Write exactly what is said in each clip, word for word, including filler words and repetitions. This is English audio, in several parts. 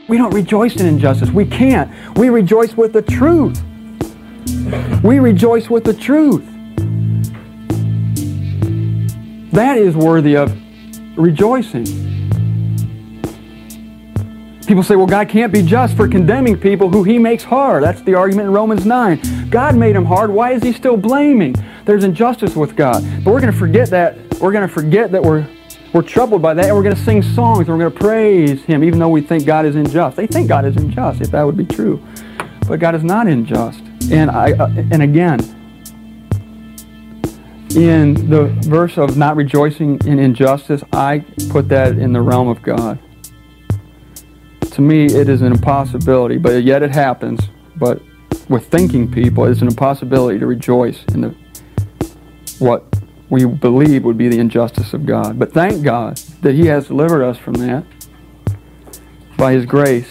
We don't rejoice in injustice. We can't. We rejoice with the truth. We rejoice with the truth. That is worthy of rejoicing. People say, well, God can't be just for condemning people who He makes hard. That's the argument in Romans nine. God made them hard. Why is He still blaming? There's injustice with God. But we're going to forget that. We're going to forget that we're we're troubled by that, and we're going to sing songs, and we're going to praise Him, even though we think God is unjust. They think God is unjust, if that would be true. But God is not unjust. And I uh, and again, in the verse of not rejoicing in injustice, I put that in the realm of God. To me, it is an impossibility, but yet it happens. But with thinking people, it's an impossibility to rejoice in the, what we believe would be the injustice of God. But thank God that He has delivered us from that by His grace.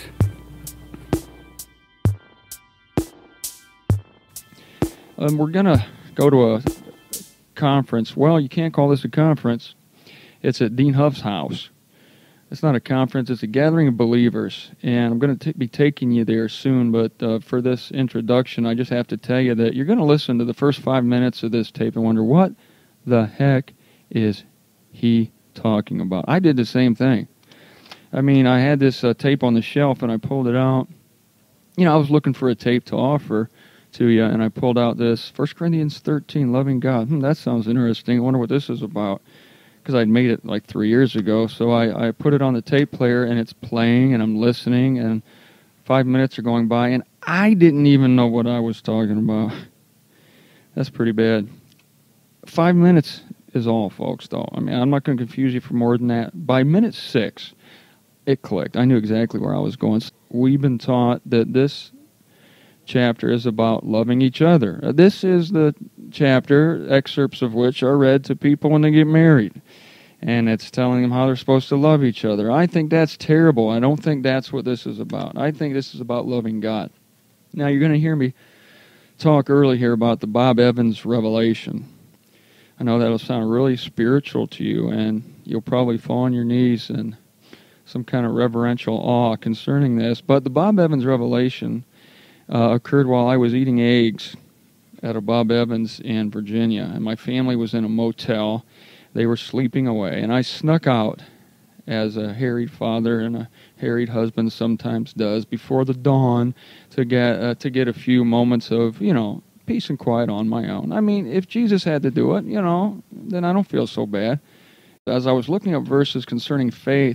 Um, we're going to go to a conference. Well, you can't call this a conference. It's at Dean Huff's house. It's not a conference, it's a gathering of believers, and I'm going to be taking you there soon, but uh, for this introduction, I just have to tell you that you're going to listen to the first five minutes of this tape and wonder, what the heck is he talking about? I did the same thing. I mean, I had this uh, tape on the shelf, and I pulled it out. You know, I was looking for a tape to offer to you, and I pulled out this First Corinthians thirteen, Loving God. Hmm, that sounds interesting. I wonder what this is about. Because I'd made it like three years ago, so I, I put it on the tape player, and it's playing, and I'm listening, and five minutes are going by, and I didn't even know what I was talking about. That's pretty bad. Five minutes is all, folks, though. I mean, I'm not going to confuse you for more than that. By minute six, it clicked. I knew exactly where I was going. We've been taught that this chapter is about loving each other. This is the chapter, excerpts of which are read to people when they get married. And it's telling them how they're supposed to love each other. I think that's terrible. I don't think that's what this is about. I think this is about loving God. Now, you're going to hear me talk early here about the Bob Evans revelation. I know that'll sound really spiritual to you, and you'll probably fall on your knees in some kind of reverential awe concerning this. But the Bob Evans revelation uh, occurred while I was eating eggs at a Bob Evans in Virginia, and my family was in a motel. They were sleeping away, and I snuck out, as a harried father and a harried husband sometimes does, before the dawn to get uh, to get a few moments of, you know, peace and quiet on my own. I mean, if Jesus had to do it, you know, then I don't feel so bad. As I was looking up verses concerning faith,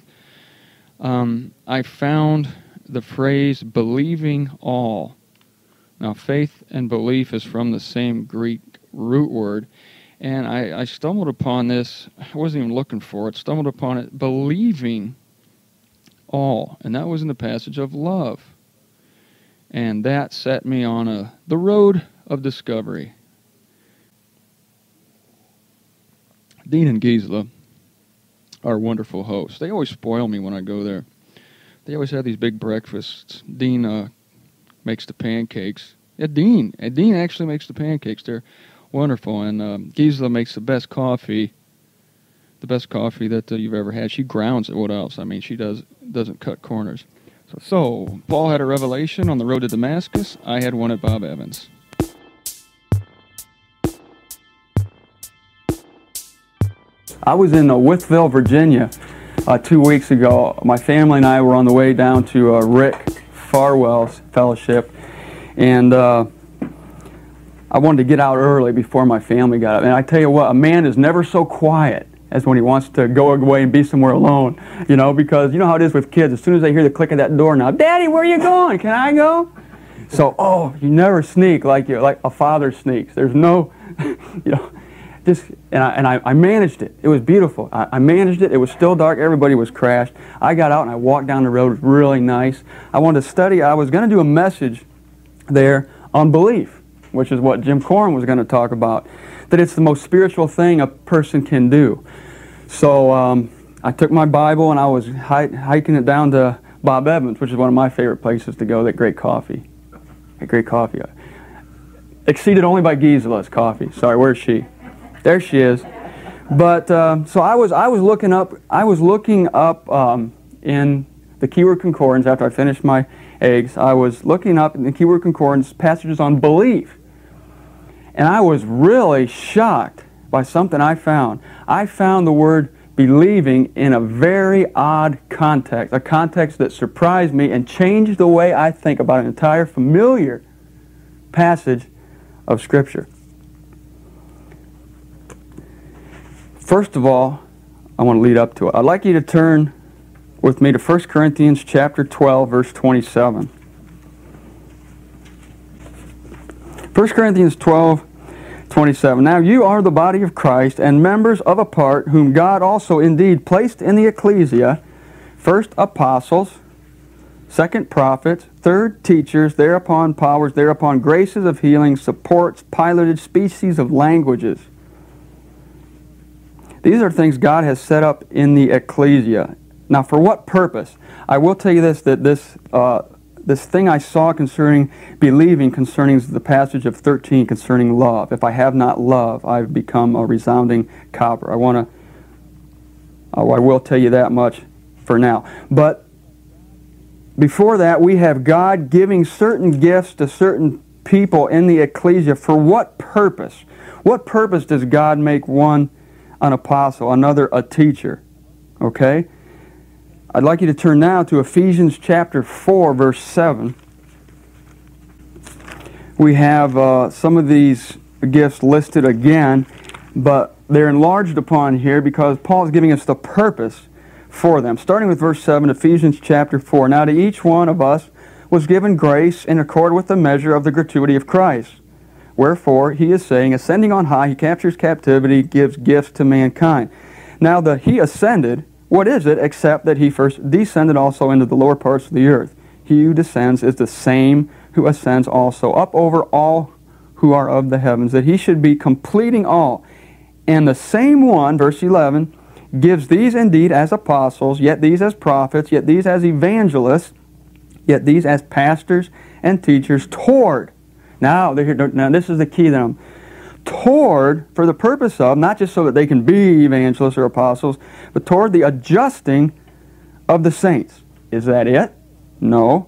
um, I found the phrase believing all. Now, faith and belief is from the same Greek root word, and I, I stumbled upon this. I wasn't even looking for it. Stumbled upon it, believing all, and that was in the passage of love. And that set me on a the road of discovery. Dean and Gisela are wonderful hosts. They always spoil me when I go there. They always have these big breakfasts. Dean uh, makes the pancakes. Yeah, Dean. And Dean actually makes the pancakes. They're wonderful. And um, Gisela makes the best coffee, the best coffee that uh, you've ever had. She grounds it. What else? I mean, she does, doesn't cut corners. So, so, Paul had a revelation on the road to Damascus. I had one at Bob Evans. I was in uh, Wytheville, Virginia, uh, two weeks ago. My family and I were on the way down to uh, Rick Farwell's fellowship, and uh, I wanted to get out early before my family got up. And I tell you what, a man is never so quiet as when he wants to go away and be somewhere alone, you know, because you know how it is with kids. As soon as they hear the click of that door now, Daddy, where are you going? Can I go? So, oh, you never sneak like you like a father sneaks. There's no, you know. Just, and I, and I, I managed it. It was beautiful. I, I managed it. It was still dark. Everybody was crashed. I got out and I walked down the road. It was really nice. I wanted to study. I was going to do a message there on belief, which is what Jim Coram was going to talk about, that it's the most spiritual thing a person can do. So um, I took my Bible and I was hiking it down to Bob Evans, which is one of my favorite places to go. That great coffee. That great coffee. Exceeded only by Gisela's coffee. Sorry, where's she? There she is. But uh, so I was I was looking up I was looking up um, in the Keyword Concordance after I finished my eggs. I was looking up in the Keyword Concordance passages on belief. And I was really shocked by something I found. I found the word believing in a very odd context, a context that surprised me and changed the way I think about an entire familiar passage of Scripture. First of all, I want to lead up to it. I'd like you to turn with me to First Corinthians chapter twelve, verse twenty-seven. First Corinthians twelve, twenty-seven. Now you are the body of Christ, and members of a part, whom God also indeed placed in the ecclesia, first apostles, second prophets, third teachers, thereupon powers, thereupon graces of healing, supports, piloted species of languages. These are things God has set up in the ecclesia. Now, for what purpose? I will tell you this, that this uh, this thing I saw concerning believing, concerning the passage of thirteen, concerning love. If I have not love, I've become a resounding copper. I want to, oh, I will tell you that much for now. But before that, we have God giving certain gifts to certain people in the ecclesia. For what purpose? What purpose does God make one an apostle, another a teacher? Okay? I'd like you to turn now to Ephesians chapter four, verse seven. We have uh, some of these gifts listed again, but they're enlarged upon here because Paul is giving us the purpose for them. Starting with verse seven, Ephesians chapter four. Now to each one of us was given grace in accord with the measure of the gratuity of Christ. Wherefore, he is saying, ascending on high, he captures captivity, gives gifts to mankind. Now the he ascended, what is it except that he first descended also into the lower parts of the earth? He who descends is the same who ascends also up over all who are of the heavens, that he should be completing all. And the same one, verse eleven, gives these indeed as apostles, yet these as prophets, yet these as evangelists, yet these as pastors and teachers toward. Now, now this is the key that I'm toward, for the purpose of, not just so that they can be evangelists or apostles, but toward the adjusting of the saints. Is that it? No.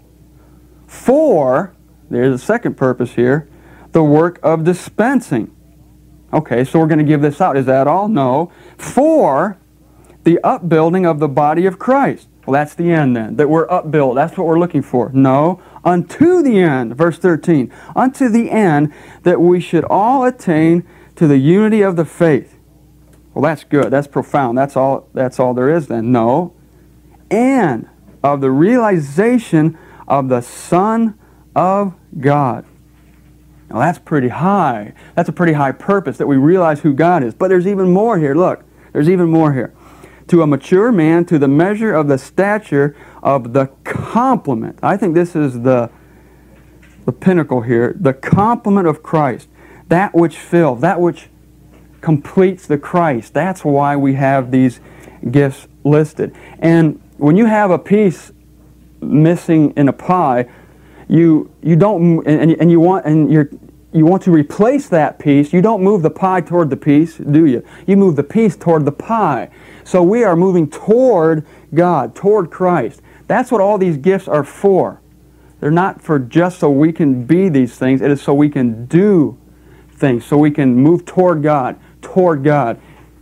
For, there's a second purpose here, the work of dispensing. Okay, so we're going to give this out. Is that all? No. For the upbuilding of the body of Christ. Well, that's the end then, that we're upbuilt. That's what we're looking for. No. Unto the end, verse thirteen, unto the end that we should all attain to the unity of the faith. Well, that's good. That's profound. That's all, that's all there is then. No. And of the realization of the Son of God. Now, that's pretty high. That's a pretty high purpose, that we realize who God is. But there's even more here. Look, there's even more here. To a mature man, to the measure of the stature of the complement. I think this is the, the pinnacle here. The complement of Christ. That which fills, that which completes the Christ. That's why we have these gifts listed. And when you have a piece missing in a pie, you you don't and, and you want and you're you want to replace that piece. You don't move the pie toward the piece, do you? You move the piece toward the pie. So we are moving toward God, toward Christ. That's what all these gifts are for. They're not for just so we can be these things. It is so we can do things, so we can move toward God, toward God.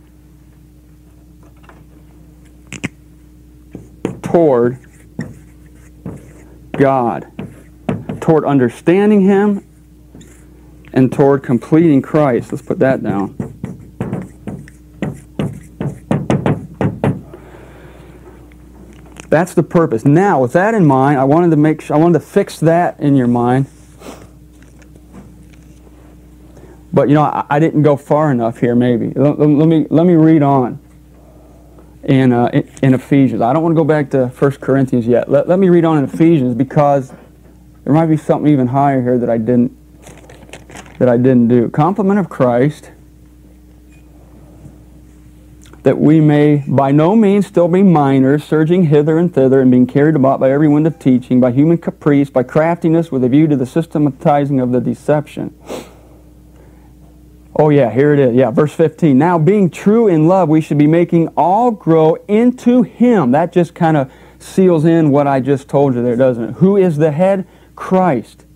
Toward God. Toward understanding Him and toward completing Christ. Let's put that down. That's the purpose. Now, with that in mind, I wanted to make sure, I wanted to fix that in your mind. But you know, I, I didn't go far enough here. Maybe let, let me let me read on in, uh, in in Ephesians. I don't want to go back to First Corinthians yet. Let let me read on in Ephesians, because there might be something even higher here that I didn't that I didn't do. Complement of Christ, that we may by no means still be minors, surging hither and thither, and being carried about by every wind of teaching, by human caprice, by craftiness, with a view to the systematizing of the deception. Oh yeah, here it is. Yeah, verse fifteen. Now, being true in love, we should be making all grow into Him. That just kind of seals in what I just told you there, doesn't it? Who is the head? Christ.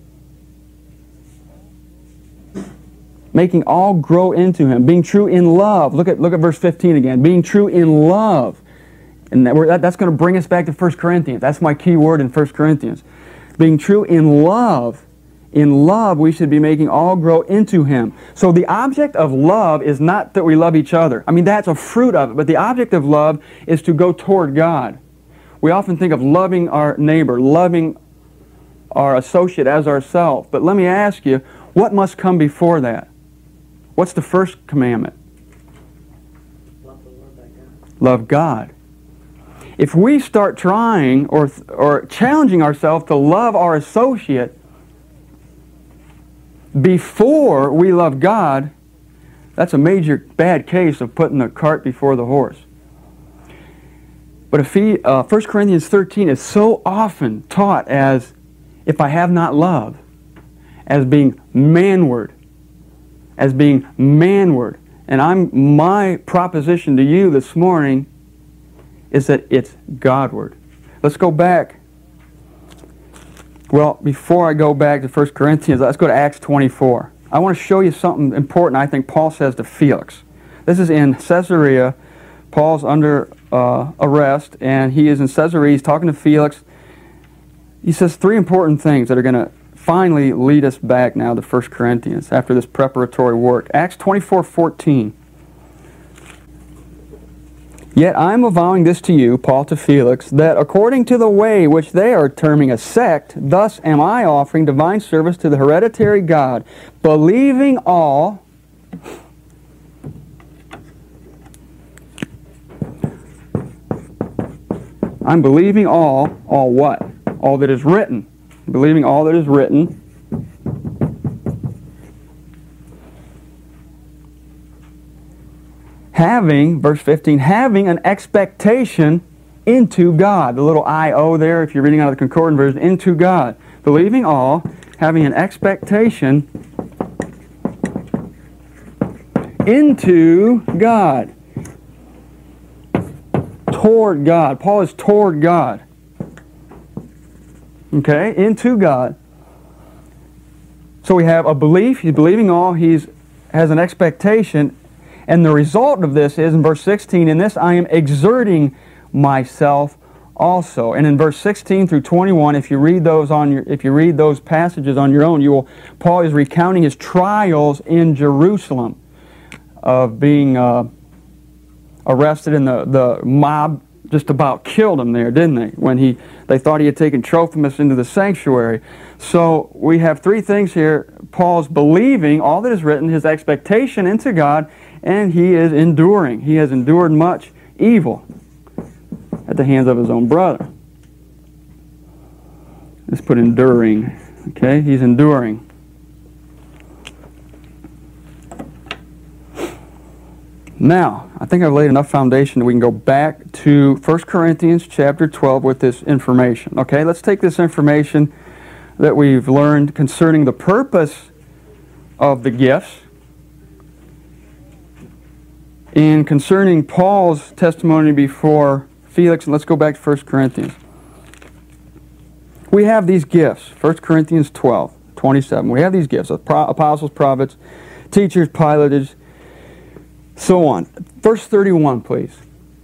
Making all grow into Him. Being true in love. Look at, look at verse fifteen again. Being true in love. And that, that, that's going to bring us back to First Corinthians. That's my key word in First Corinthians. Being true in love. In love, we should be making all grow into Him. So the object of love is not that we love each other. I mean, that's a fruit of it. But the object of love is to go toward God. We often think of loving our neighbor, loving our associate as ourselves. But let me ask you, what must come before that? What's the first commandment? Love the Lord thy God. Love God. If we start trying or, or challenging ourselves to love our associate before we love God, that's a major bad case of putting the cart before the horse. But if he, uh, First Corinthians thirteen is so often taught as, if I have not love, as being manward, as being manward. And I'm, my proposition to you this morning is that it's Godward. Let's go back. Well, before I go back to First Corinthians, let's go to Acts twenty-four. I want to show you something important I think Paul says to Felix. This is in Caesarea. Paul's under uh, arrest, and he is in Caesarea. He's talking to Felix. He says three important things that are going to finally lead us back now to First Corinthians after this preparatory work. Acts twenty-four fourteen. Yet I am avowing this to you, Paul to Felix, that according to the way which they are terming a sect, thus am I offering divine service to the hereditary God, believing all I'm believing all, all what? All that is written. Believing all that is written. Having, verse fifteen, having an expectation into God. The little I O there, if you're reading out of the Concordant version, into God. Believing all, having an expectation into God. Toward God. Paul is toward God. Okay, into God. So we have a belief, he's believing all, he has an expectation, and the result of this is, in verse sixteen, in this I am exerting myself also. And in verse sixteen through twenty-one, if you read those on your, if you read those passages on your own, you will, Paul is recounting his trials in Jerusalem of being uh, arrested, and the, the mob just about killed him there, didn't they? When he, they thought he had taken Trophimus into the sanctuary. So we have three things here. Paul's believing all that is written, his expectation into God, and he is enduring. He has endured much evil at the hands of his own brother. Let's put enduring. Okay, he's enduring. Now, I think I've laid enough foundation that we can go back to First Corinthians chapter twelve with this information. Okay, let's take this information that we've learned concerning the purpose of the gifts and concerning Paul's testimony before Felix. And let's go back to First Corinthians. We have these gifts, First Corinthians twelve, twenty-seven. We have these gifts, apostles, prophets, teachers, pilotage, so on. Verse thirty-one, please.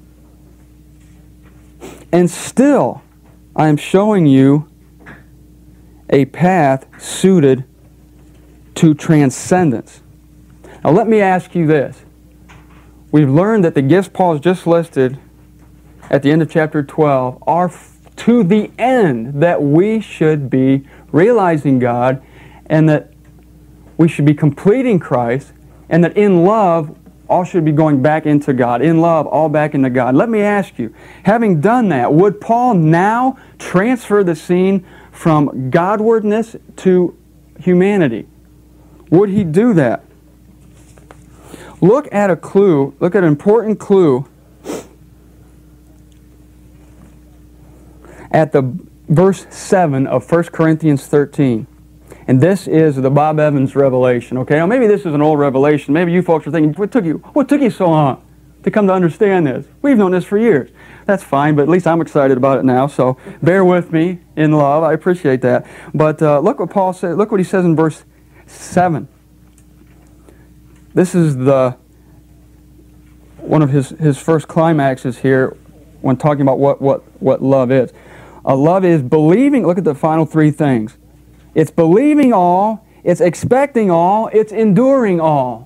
And still, I am showing you a path suited to transcendence. Now let me ask you this. We've learned that the gifts Paul has just listed at the end of chapter twelve are to the end that we should be realizing God, and that we should be completing Christ, and that in love all should be going back into God. In love, all back into God. Let me ask you, having done that, would Paul now transfer the scene from Godwardness to humanity? Would he do that? Look at a clue, look at an important clue at the verse seven of First Corinthians thirteen. And this is the Bob Evans revelation, okay? Now maybe this is an old revelation. Maybe you folks are thinking, what took you, what took you so long to come to understand this? We've known this for years. that's fine, but at least I'm excited about it now, so bear with me in love. I appreciate that. But uh, look what Paul said. Look what he says in verse seven. This is the one of his, his first climaxes here when talking about what, what, what love is. Uh, love is believing, look at the final three things. It's believing all, it's expecting all, it's enduring all.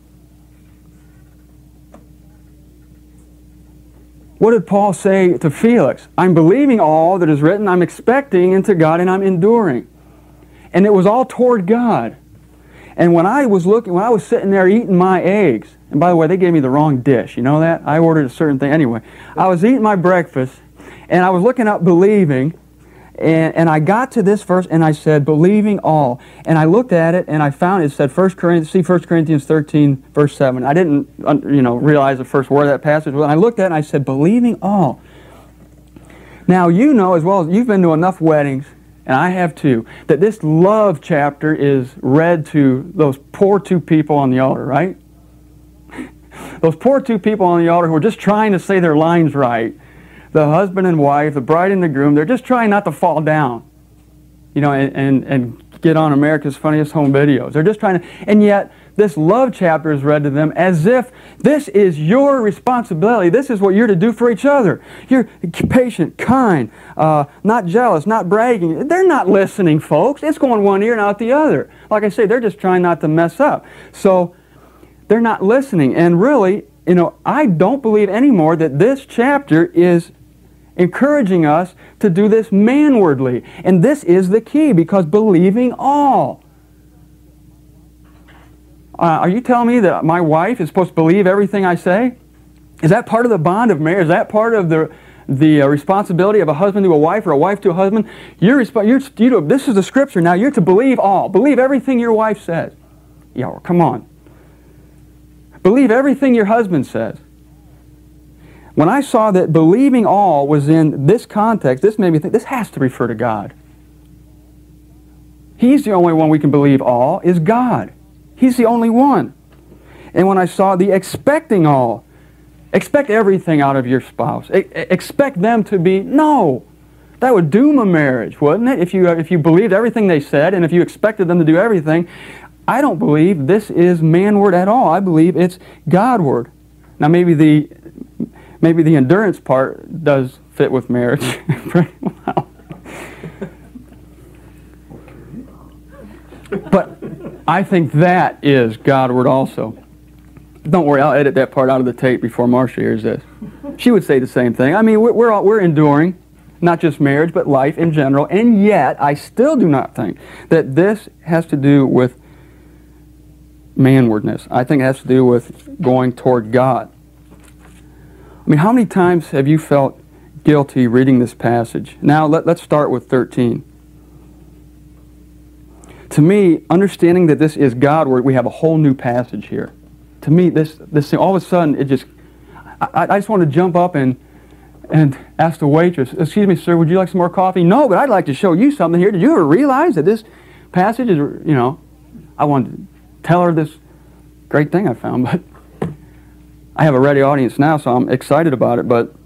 What did Paul say to Felix? I'm believing all that is written, I'm expecting into God, and I'm enduring. And it was all toward God. And when I was looking, when I was sitting there eating my eggs, and by the way, they gave me the wrong dish, you know that? I ordered a certain thing. Anyway, I was eating my breakfast, and I was looking up believing, and, and I got to this verse, and I said, believing all. And I looked at it, and I found it said, First Corinthians, see First Corinthians thirteen, verse seven. I didn't, you know, realize the first word of that passage was, and I looked at it, and I said, believing all. Now, you know as well as you've been to enough weddings, and I have too, that this love chapter is read to those poor two people on the altar, right? Those poor two people on the altar who are just trying to say their lines right. The husband and wife, the bride and the groom, they're just trying not to fall down, you know, and, and, and get on America's Funniest Home Videos. They're just trying to, and yet this love chapter is read to them as if this is your responsibility. This is what you're to do for each other. You're patient, kind, uh, not jealous, not bragging. They're not listening, folks. It's going one ear and out the other. Like I say, they're just trying not to mess up. So they're not listening. And really, you know, I don't believe anymore that this chapter is encouraging us to do this manwardly. And this is the key, because believing all. Uh, are you telling me that my wife is supposed to believe everything I say? Is that part of the bond of marriage? Is that part of the the uh, responsibility of a husband to a wife or a wife to a husband? You're, you're, you know, this is the scripture now. You're to believe all. Believe everything your wife says. Yeah, well, come on. Believe everything your husband says. When I saw that believing all was in this context, this made me think, this has to refer to God. He's the only one we can believe all, is God. He's the only one. And when I saw the expecting all, expect everything out of your spouse. E- expect them to be, no. That would doom a marriage, wouldn't it? If you, if you believed everything they said and if you expected them to do everything. I don't believe this is manward at all. I believe it's Godward. Now maybe the maybe the endurance part does fit with marriage pretty well. But I think that is Godward also. Don't worry, I'll edit that part out of the tape before Marcia hears this. She would say the same thing. I mean, we're we're, all, we're enduring, not just marriage, but life in general. And yet, I still do not think that this has to do with manwardness. I think it has to do with going toward God. I mean, how many times have you felt guilty reading this passage? Now, let, let's start with thirteen. To me, understanding that this is Godward, we have a whole new passage here. To me, this this thing, all of a sudden, it just, I, I just want to jump up and and ask the waitress, excuse me, sir, would you like some more coffee? No, but I'd like to show you something here. Did you ever realize that this passage is, you know, I wanted to tell her this great thing I found, but I have a ready audience now, so I'm excited about it. But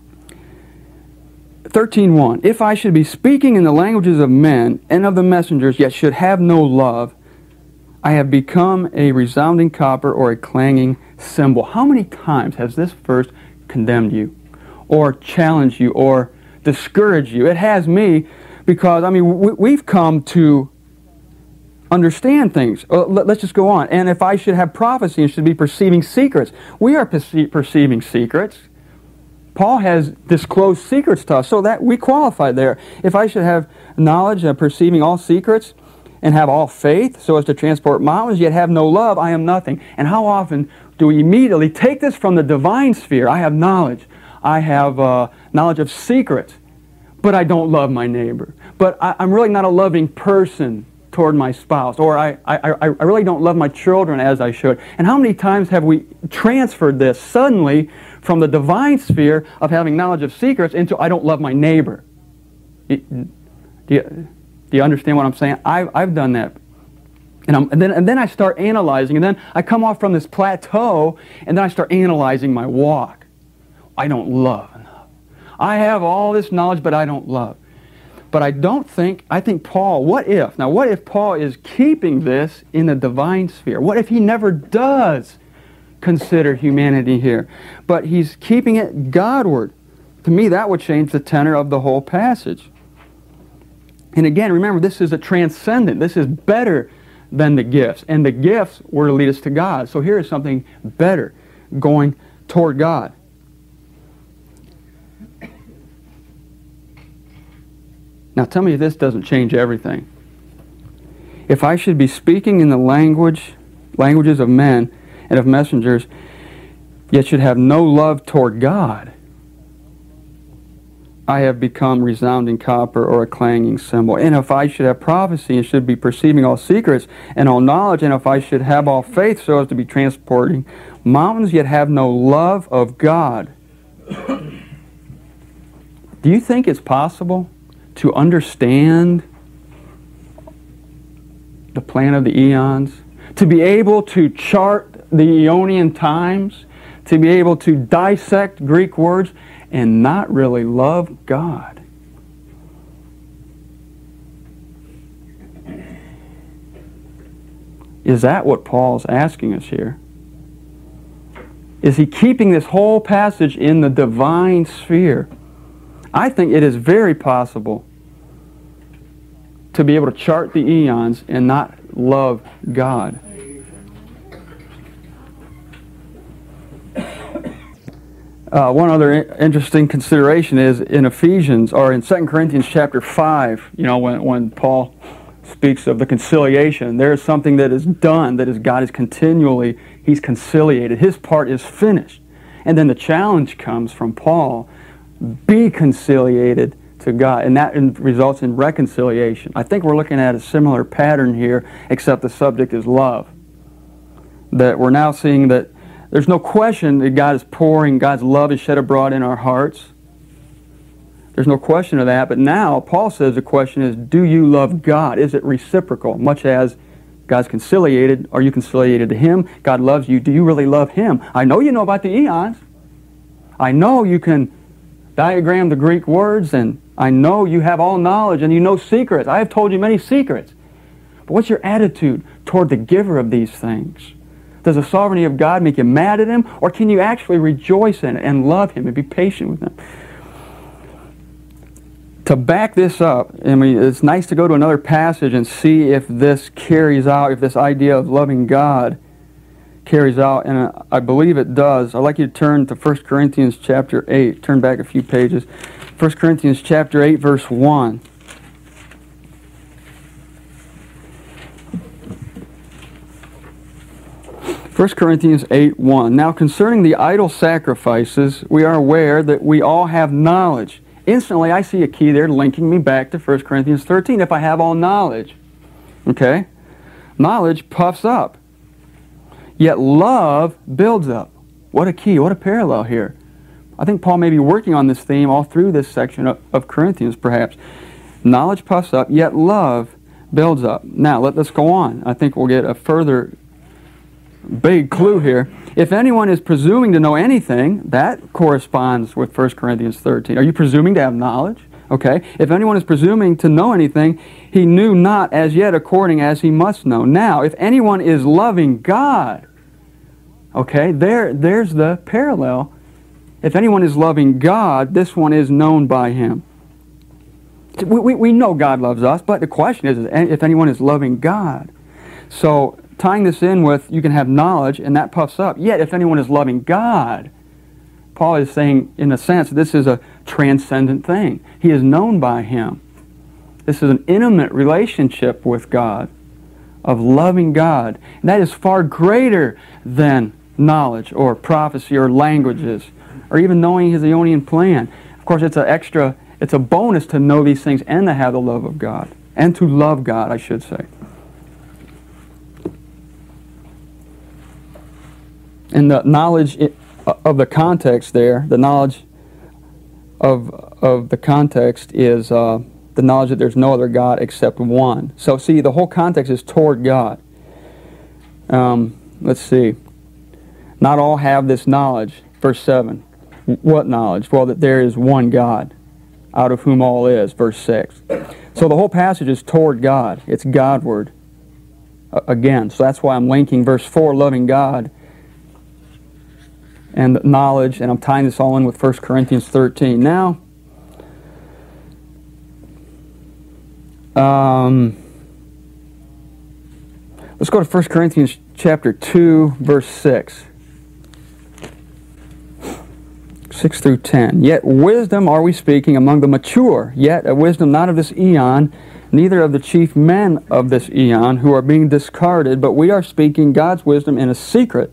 thirteen one, if I should be speaking in the languages of men and of the messengers, yet should have no love, I have become a resounding copper or a clanging cymbal. How many times has this verse condemned you, or challenged you, or discouraged you? It has me, because, I mean, we, we've come to understand things. Uh, let, let's just go on. And if I should have prophecy and should be perceiving secrets, we are perce- perceiving secrets. Paul has disclosed secrets to us, so that we qualify there. If I should have knowledge of perceiving all secrets and have all faith so as to transport mountains, yet have no love, I am nothing. And how often do we immediately take this from the divine sphere? I have knowledge. I have uh, knowledge of secrets, but I don't love my neighbor. But I, I'm really not a loving person toward my spouse, or I, I, I really don't love my children as I should. And how many times have we transferred this suddenly from the divine sphere of having knowledge of secrets into I don't love my neighbor? Do you, do you understand what I'm saying? I've, I've done that. And, I'm, and, then, and then I start analyzing, and then I come off from this plateau, and then I start analyzing my walk. I don't love enough. I have all this knowledge, but I don't love. But I don't think, I think Paul, what if? Now, what if Paul is keeping this in the divine sphere? What if he never does consider humanity here, but he's keeping it Godward? To me, that would change the tenor of the whole passage. And again, remember, this is a transcendent. This is better than the gifts. And the gifts were to lead us to God. So here is something better, going toward God. Now tell me if this doesn't change everything. If I should be speaking in the language, languages of men and of messengers, yet should have no love toward God, I have become resounding copper or a clanging cymbal. And if I should have prophecy and should be perceiving all secrets and all knowledge, and if I should have all faith so as to be transporting mountains, yet have no love of God. Do you think it's possible to understand the plan of the eons? To be able to chart the Aeonian times? To be able to dissect Greek words and not really love God? Is that what Paul's asking us here? Is he keeping this whole passage in the divine sphere? I think it is very possible to be able to chart the eons and not love God. Uh, one other interesting consideration is in Ephesians, or in Second Corinthians chapter five, you know, when, when Paul speaks of the conciliation, there is something that is done, that is God is continually, He's conciliated. His part is finished. And then the challenge comes from Paul, be conciliated to God, and that results in reconciliation. I think we're looking at a similar pattern here, except the subject is love. That we're now seeing that there's no question that God is pouring, God's love is shed abroad in our hearts. There's no question of that. But now, Paul says the question is, do you love God? Is it reciprocal? Much as God's conciliated, are you conciliated to Him? God loves you. Do you really love Him? I know you know about the eons. I know you can diagram the Greek words, and I know you have all knowledge, and you know secrets. I have told you many secrets. But what's your attitude toward the giver of these things? Does the sovereignty of God make you mad at Him? Or can you actually rejoice in it and love Him and be patient with Him? To back this up, I mean, it's nice to go to another passage and see if this carries out, if this idea of loving God carries out, and I believe it does. I'd like you to turn to First Corinthians chapter eight. Turn back a few pages. First Corinthians chapter eight, verse one. First Corinthians eight, one. Now concerning the idol sacrifices, we are aware that we all have knowledge. Instantly I see a key there linking me back to First Corinthians thirteen. If I have all knowledge. Okay? Knowledge puffs up. Yet love builds up. What a key, what a parallel here. I think Paul may be working on this theme all through this section of, of Corinthians, perhaps. Knowledge puffs up, yet love builds up. Now, let, let's go on. I think we'll get a further big clue here. If anyone is presuming to know anything, that corresponds with First Corinthians thirteen. Are you presuming to have knowledge? Okay. If anyone is presuming to know anything, he knew not as yet according as he must know. Now, if anyone is loving God, okay, there, there's the parallel. If anyone is loving God, this one is known by Him. We, we, we know God loves us, but the question is, is if anyone is loving God. So, tying this in with, you can have knowledge, and that puffs up. Yet, if anyone is loving God, Paul is saying, in a sense, this is a transcendent thing. He is known by Him. This is an intimate relationship with God, of loving God. And that is far greater than knowledge, or prophecy, or languages, or even knowing His Aeonian plan. Of course, it's an extra, it's a bonus to know these things and to have the love of God, and to love God, I should say. And the knowledge of the context there, the knowledge of, of the context is uh, the knowledge that there's no other God except one. So see, the whole context is toward God. Um, let's see. Not all have this knowledge. Verse seven. What knowledge? Well, that there is one God, out of whom all is, verse six. So the whole passage is toward God. It's Godward. Uh, again, so that's why I'm linking verse four, loving God, and knowledge, and I'm tying this all in with First Corinthians thirteen. Now, um, let's go to First Corinthians chapter two, verse six. six through ten. Yet wisdom are we speaking among the mature, yet a wisdom not of this eon, neither of the chief men of this eon, who are being discarded, but we are speaking God's wisdom in a secret.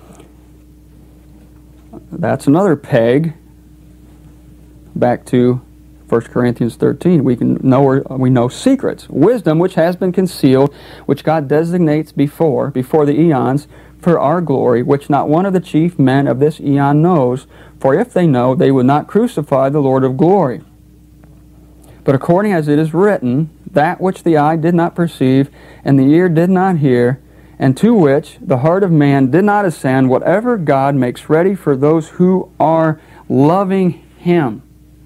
That's another peg back to First Corinthians thirteen. We can know we know secrets. Wisdom which has been concealed, which God designates before, before the eons, for our glory, which not one of the chief men of this eon knows, for if they know, they would not crucify the Lord of glory. But according as it is written, that which the eye did not perceive, and the ear did not hear, and to which the heart of man did not ascend, whatever God makes ready for those who are loving Him.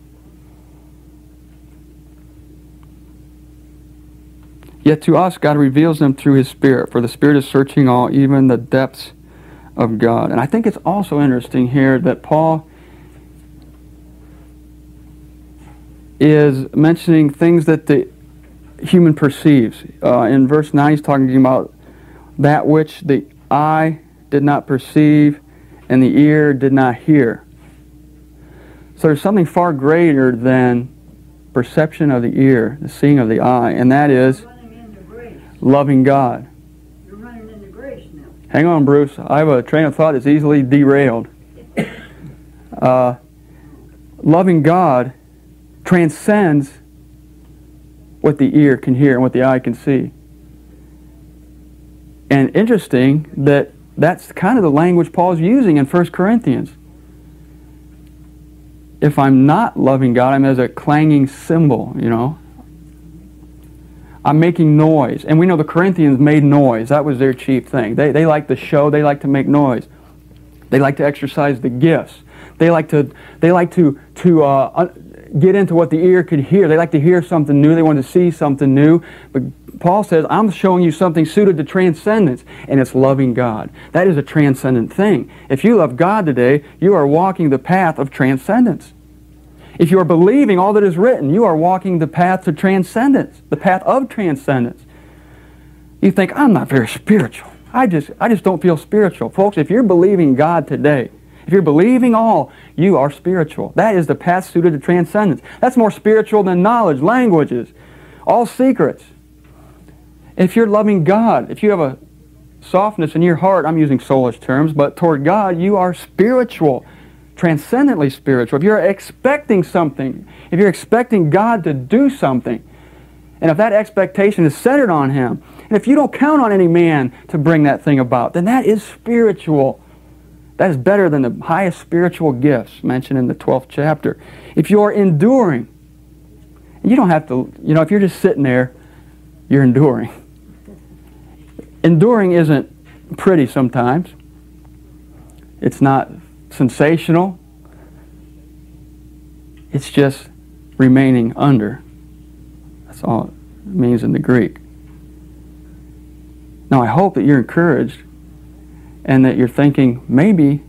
Yet to us God reveals them through His Spirit, for the Spirit is searching all, even the depths of God. And I think it's also interesting here that Paul is mentioning things that the human perceives. Uh, in verse nine he's talking about that which the eye did not perceive and the ear did not hear. So there's something far greater than perception of the ear, the seeing of the eye, and that is loving God. You're running into grace now. Hang on, Bruce. I have a train of thought that's easily derailed. Uh, loving God transcends what the ear can hear and what the eye can see. And interesting that that's kind of the language Paul's using in First Corinthians. If I'm not loving God, I'm as a clanging cymbal, you know. I'm making noise. And we know the Corinthians made noise. That was their chief thing. They, they like to show. They like to make noise. They like to exercise the gifts. They like to, they like to, to uh, get into what the ear could hear. They like to hear something new. They want to see something new. But Paul says, I'm showing you something suited to transcendence, and it's loving God. That is a transcendent thing. If you love God today, you are walking the path of transcendence. If you are believing all that is written, you are walking the path to transcendence, the path of transcendence. You think, I'm not very spiritual. I just, I just don't feel spiritual. Folks, if you're believing God today, if you're believing all, you are spiritual. That is the path suited to transcendence. That's more spiritual than knowledge, languages, all secrets. If you're loving God, if you have a softness in your heart, I'm using soulish terms, but toward God, you are spiritual. Transcendently spiritual. If you're expecting something, if you're expecting God to do something, and if that expectation is centered on Him, and if you don't count on any man to bring that thing about, then that is spiritual. That is better than the highest spiritual gifts mentioned in the twelfth chapter. If you're enduring, and you don't have to, you know, if you're just sitting there, you're enduring. Enduring isn't pretty sometimes. It's not sensational. It's just remaining under. That's all it means in the Greek. Now I hope that you're encouraged and that you're thinking, maybe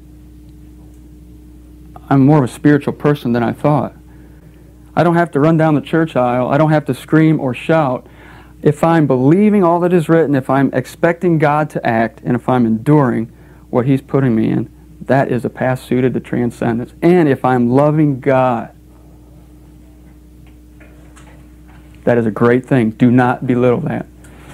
I'm more of a spiritual person than I thought. I don't have to run down the church aisle. I don't have to scream or shout. If I'm believing all that is written, if I'm expecting God to act, and if I'm enduring what He's putting me in, that is a path suited to transcendence. And if I'm loving God, that is a great thing. Do not belittle that.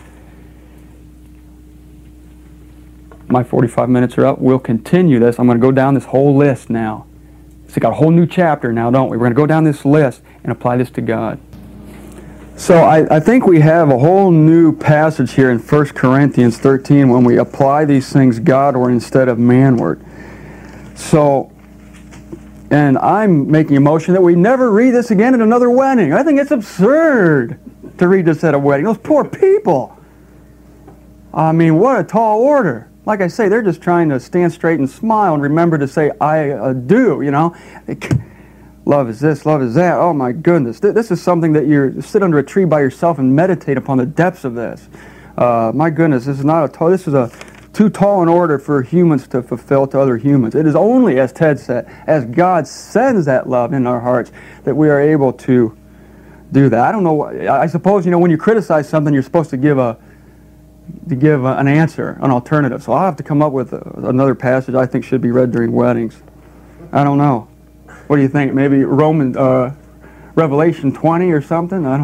My forty-five minutes are up. We'll continue this. I'm going to go down this whole list now. It's got a whole new chapter now, don't we? We're going to go down this list and apply this to God. So I, I think we have a whole new passage here in First Corinthians thirteen when we apply these things Godward instead of manward. So, and I'm making a motion that we never read this again at another wedding. I think it's absurd to read this at a wedding. Those poor people. I mean, what a tall order. like I say, they're just trying to stand straight and smile and remember to say, I uh, do, you know. Love is this, love is that. Oh my goodness. This is something that you sit under a tree by yourself and meditate upon the depths of this. Uh, my goodness, this is not a tall, this is a too tall an order for humans to fulfill to other humans. It is only, as Ted said, as God sends that love in our hearts that we are able to do that. I don't know, I suppose, you know, when you criticize something, you're supposed to give a to give a, an answer, an alternative. So I'll have to come up with a, another passage I think should be read during weddings. I don't know. What do you think? Maybe Roman, uh, Revelation twenty or something? I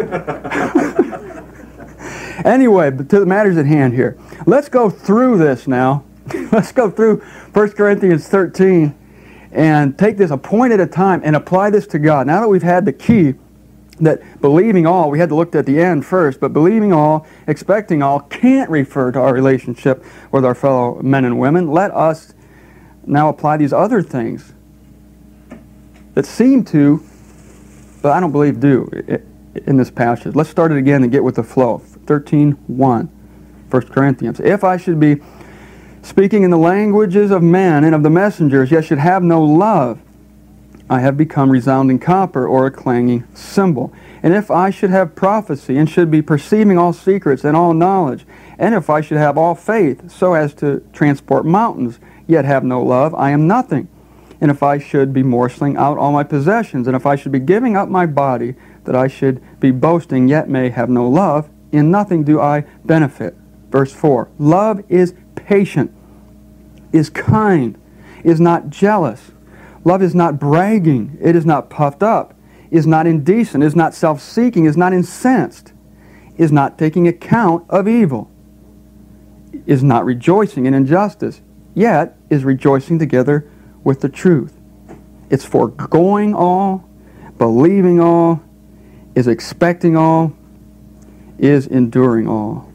don't Anyway, but to the matters at hand here. Let's go through this now. Let's go through First Corinthians thirteen and take this a point at a time and apply this to God. Now that we've had the key, that believing all, we had to look at the end first, but believing all, expecting all, can't refer to our relationship with our fellow men and women. Let us now apply these other things that seem to, but I don't believe do, in this passage. Let's start it again and get with the flow. thirteen one, First Corinthians. If I should be speaking in the languages of men and of the messengers, yet should have no love, I have become resounding copper or a clanging cymbal. And if I should have prophecy and should be perceiving all secrets and all knowledge, and if I should have all faith so as to transport mountains, yet have no love, I am nothing. And if I should be morsling out all my possessions, and if I should be giving up my body, that I should be boasting, yet may have no love, in nothing do I benefit. Verse four, love is patient, is kind, is not jealous. Love is not bragging, it is not puffed up, is not indecent, is not self-seeking, is not incensed, is not taking account of evil, is not rejoicing in injustice, yet is rejoicing together with the truth. It's foregoing all, believing all, is expecting all, is enduring all.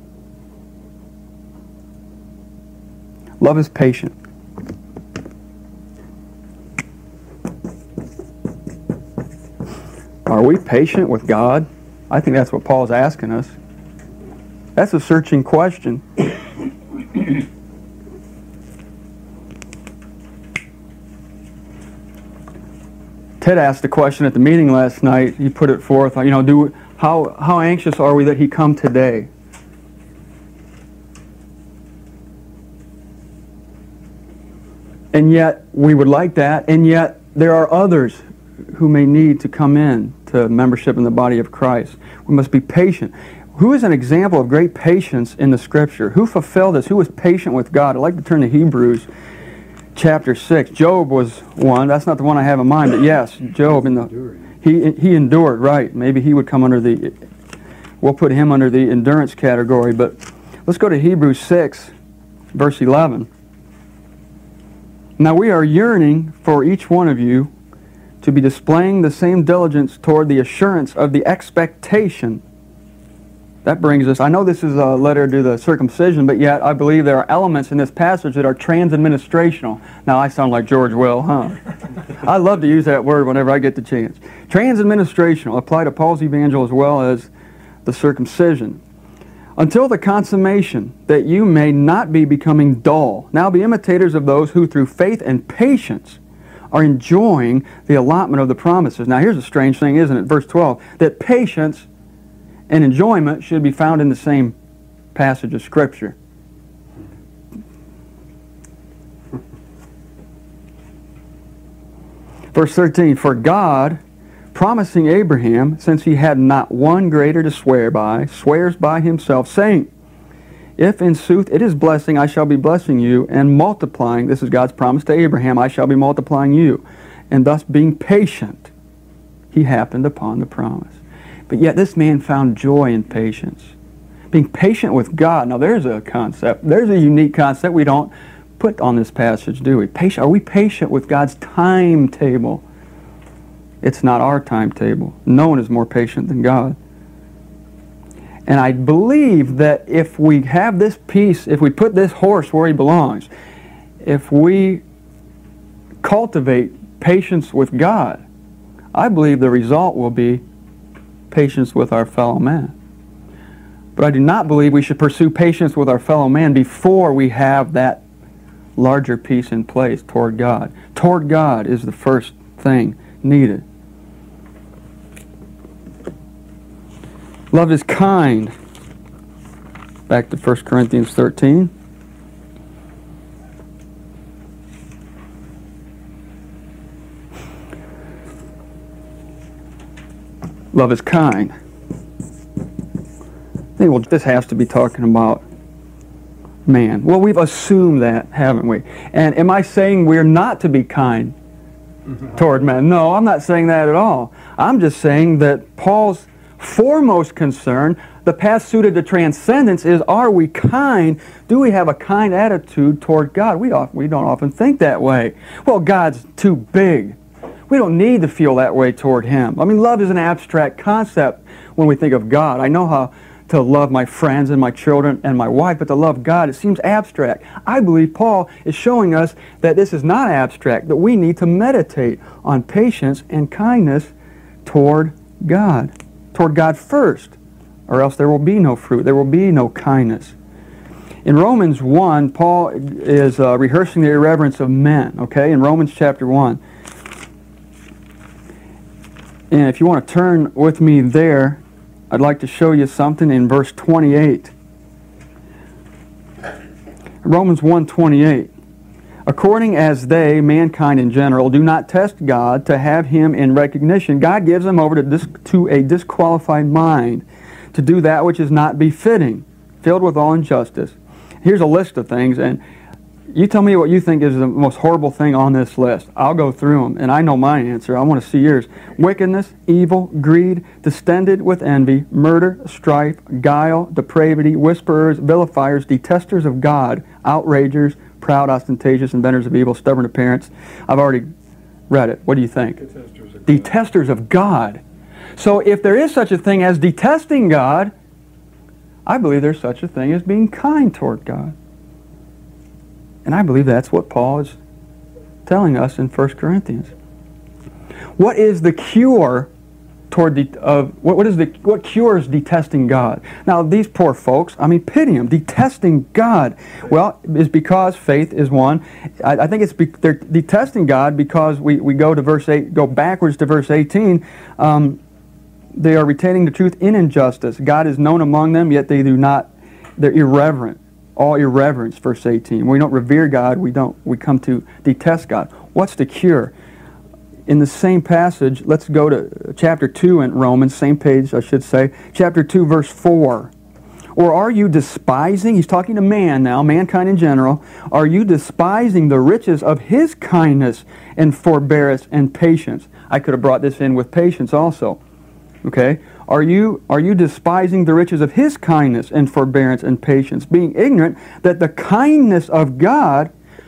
Love is patient. Are we patient with God? I think that's what Paul's asking us. That's a searching question. Ted asked a question at the meeting last night. He put it forth, you know, do how how anxious are we that he come today? And yet we would like that, and yet there are others who may need to come in to membership in the body of Christ. We must be patient. Who is an example of great patience in the Scripture? Who fulfilled this? Who was patient with God? I'd like to turn to Hebrews chapter six. Job was one. That's not the one I have in mind, but yes, Job. In the, he, he endured, right. Maybe he would come under the, we'll put him under the endurance category, but let's go to Hebrews six, verse eleven. Now we are yearning for each one of you to be displaying the same diligence toward the assurance of the expectation. That brings us, I know this is a letter to the circumcision, but yet I believe there are elements in this passage that are trans-administrational. Now I sound like George Will, huh? I love to use that word whenever I get the chance. Trans-administrational, apply to Paul's evangel as well as the circumcision. Until the consummation, that you may not be becoming dull. Now be imitators of those who through faith and patience are enjoying the allotment of the promises. Now here's a strange thing, isn't it? Verse twelve, that patience and enjoyment should be found in the same passage of Scripture. Verse thirteen, for God, promising Abraham, since he had not one greater to swear by, swears by himself, saying, if in sooth it is blessing, I shall be blessing you, and multiplying, this is God's promise to Abraham, I shall be multiplying you. And thus being patient, he happened upon the promise. But yet this man found joy in patience. Being patient with God. Now there's a concept, there's a unique concept we don't put on this passage, do we? Patient, are we patient with God's timetable? It's not our timetable. No one is more patient than God. And I believe that if we have this peace, if we put this horse where he belongs, if we cultivate patience with God, I believe the result will be patience with our fellow man. But I do not believe we should pursue patience with our fellow man before we have that larger peace in place toward God. Toward God is the first thing needed. Love is kind. Back to First Corinthians thirteen. Love is kind. I think, well, this has to be talking about man. Well, we've assumed that, haven't we? And am I saying we're not to be kind toward men? No, I'm not saying that at all. I'm just saying that Paul's foremost concern, the path suited to transcendence, is, are we kind? Do we have a kind attitude toward God? We, often, we don't often think that way. Well, God's too big. We don't need to feel that way toward Him. I mean, love is an abstract concept when we think of God. I know how to love my friends and my children and my wife, but to love God, it seems abstract. I believe Paul is showing us that this is not abstract, that we need to meditate on patience and kindness toward God. Toward God first, or else there will be no fruit. There will be no kindness. In Romans one, Paul is uh, rehearsing the irreverence of men, okay, in Romans chapter one. And if you want to turn with me there, I'd like to show you something in verse twenty-eight. Romans one twenty-eight. According as they, mankind in general, do not test God to have Him in recognition, God gives them over to, dis to a disqualified mind to do that which is not befitting, filled with all injustice. Here's a list of things, and you tell me what you think is the most horrible thing on this list. I'll go through them, and I know my answer. I want to see yours. Wickedness, evil, greed, distended with envy, murder, strife, guile, depravity, whisperers, vilifiers, detesters of God, outragers, proud, ostentatious, inventors of evil, stubborn appearance. I've already read it. What do you think? Detesters of God. Detesters of God. So if there is such a thing as detesting God, I believe there's such a thing as being kind toward God. And I believe that's what Paul is telling us in First Corinthians. What is the cure toward the, of what, what is the what cures detesting God? Now these poor folks, I mean, pity them. Detesting God, well, is because faith is one. I, I think it's be, they're detesting God because we we go to verse eight, go backwards to verse eighteen. Um, they are retaining the truth in injustice. God is known among them, yet they do not. They're irreverent. All irreverence, verse eighteen. When we don't revere God, we don't. We come to detest God. What's the cure? In the same passage, let's go to chapter two in Romans, same page, I should say. Chapter two, verse four. Or are you despising, he's talking to man now, mankind in general, are you despising the riches of His kindness and forbearance and patience? I could have brought this in with patience also. Okay? Are you, are you despising the riches of His kindness and forbearance and patience, being ignorant that the kindness of God,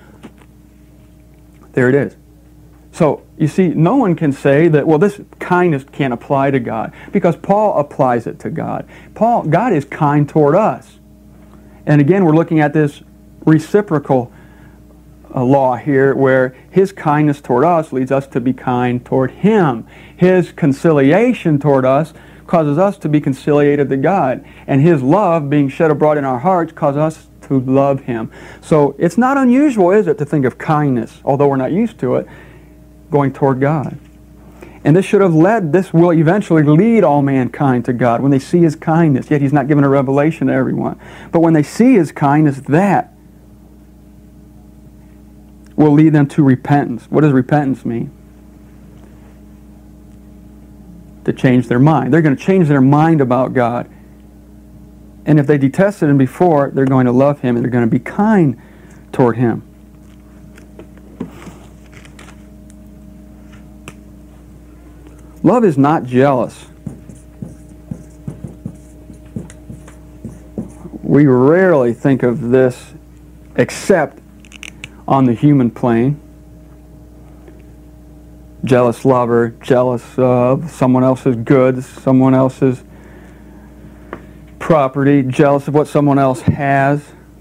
there it is. So, you see, no one can say that, well, this kindness can't apply to God, because Paul applies it to God. Paul, God is kind toward us. And again, we're looking at this reciprocal uh, law here, where His kindness toward us leads us to be kind toward Him. His conciliation toward us causes us to be conciliated to God. And His love being shed abroad in our hearts causes us to love Him. So, it's not unusual, is it, to think of kindness, although we're not used to it, going toward God. And this should have led, this will eventually lead all mankind to God when they see His kindness. Yet He's not given a revelation to everyone. But when they see His kindness, that will lead them to repentance. What does repentance mean? To change their mind. They're going to change their mind about God. And if they detested Him before, they're going to love Him and they're going to be kind toward Him. Love is not jealous. We rarely think of this except on the human plane. Jealous lover, jealous of someone else's goods, someone else's property, jealous of what someone else has.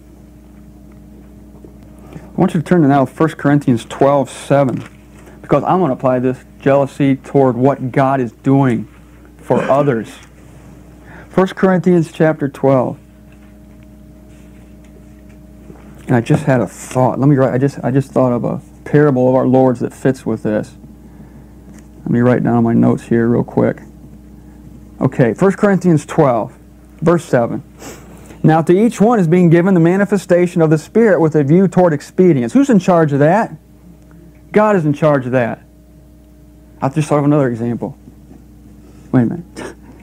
I want you to turn to now First Corinthians twelve seven, because I'm going to apply this jealousy toward what God is doing for others. First Corinthians chapter twelve. And I just had a thought. Let me write. I just I just thought of a parable of our Lord's that fits with this. Let me write down my notes here real quick. Okay, First Corinthians twelve, verse seven. Now to each one is being given the manifestation of the Spirit with a view toward expedience. Who's in charge of that? God is in charge of that. I just thought of another example. Wait a minute.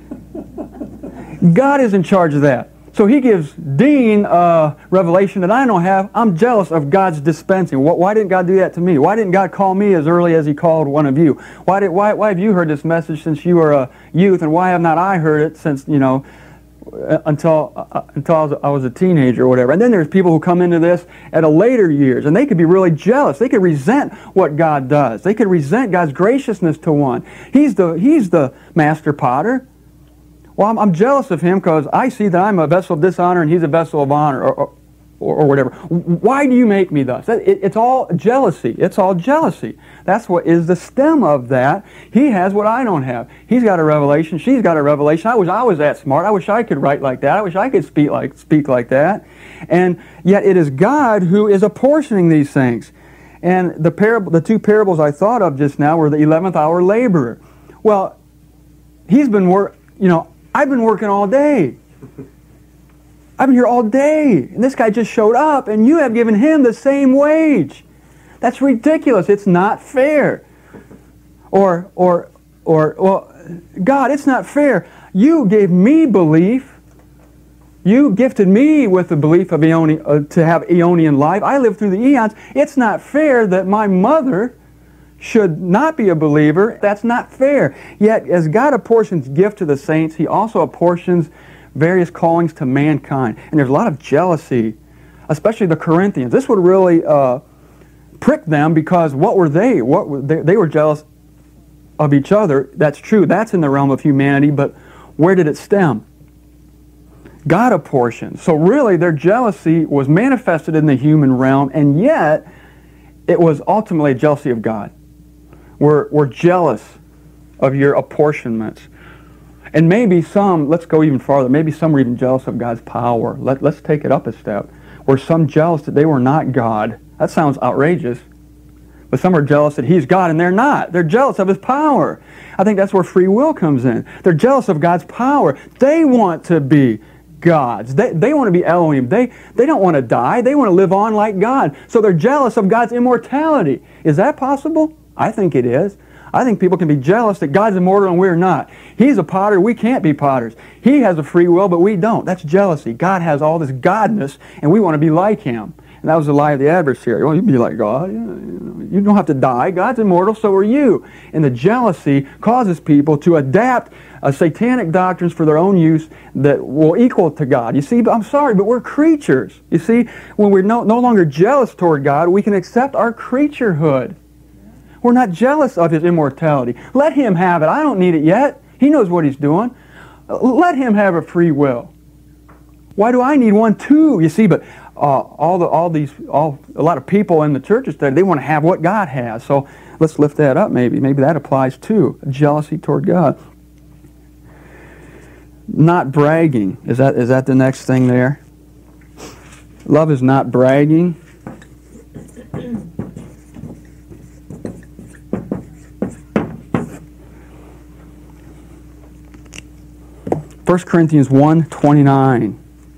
God is in charge of that. So He gives Dean a revelation that I don't have. I'm jealous of God's dispensing. Why didn't God do that to me? Why didn't God call me as early as He called one of you? Why did why why have you heard this message since you were a youth, and why have not I heard it since, you know, until uh, until I was, I was a teenager or whatever? And then there's people who come into this at a later years, and they could be really jealous. They could resent what God does. They could resent God's graciousness to one. He's the He's the master potter. Well, I'm, I'm jealous of him because I see that I'm a vessel of dishonor and he's a vessel of honor, or, or, or whatever. Why do you make me thus? It, it's all jealousy. It's all jealousy. That's what is the stem of that. He has what I don't have. He's got a revelation. She's got a revelation. I wish I was that smart. I wish I could write like that. I wish I could speak like speak like that. And yet it is God who is apportioning these things. And the parable, the two parables I thought of just now were the eleventh hour laborer. Well, he's been work. You know. I've been working all day. I've been here all day. And this guy just showed up, and you have given him the same wage. That's ridiculous. It's not fair. Or, or, or, well, God, it's not fair. You gave me belief. You gifted me with the belief of Aeonian, uh, to have Aeonian life. I lived through the eons. It's not fair that my mother should not be a believer. That's not fair. Yet, as God apportions gift to the saints, He also apportions various callings to mankind. And there's a lot of jealousy, especially the Corinthians. This would really uh, prick them, because what were they? What were they? They were jealous of each other. That's true. That's in the realm of humanity, but where did it stem? God apportioned. So really, their jealousy was manifested in the human realm, and yet it was ultimately a jealousy of God. We're, we're jealous of your apportionments. And maybe some, let's go even farther, maybe some were even jealous of God's power. Let, let's take it up a step. Were some jealous that they were not God? That sounds outrageous. But some are jealous that He's God and they're not. They're jealous of His power. I think that's where free will comes in. They're jealous of God's power. They want to be gods. They, they want to be Elohim. They, they don't want to die. They want to live on like God. So they're jealous of God's immortality. Is that possible? I think it is. I think people can be jealous that God's immortal and we're not. He's a potter. We can't be potters. He has a free will, but we don't. That's jealousy. God has all this godness, and we want to be like Him. And that was the lie of the adversary. Well, you be like God. You don't have to die. God's immortal, so are you. And the jealousy causes people to adapt uh, satanic doctrines for their own use that will equal to God. You see, I'm sorry, but we're creatures. You see, when we're no, no longer jealous toward God, we can accept our creaturehood. We're not jealous of His immortality. Let Him have it. I don't need it yet. He knows what He's doing. Let Him have a free will. Why do I need one too? You see, but uh, all the all these all a lot of people in the churches today, they want to have what God has. So let's lift that up. Maybe maybe that applies too. Jealousy toward God. Not bragging. Is that is that the next thing there? Love is not bragging. First Corinthians one twenty-nine.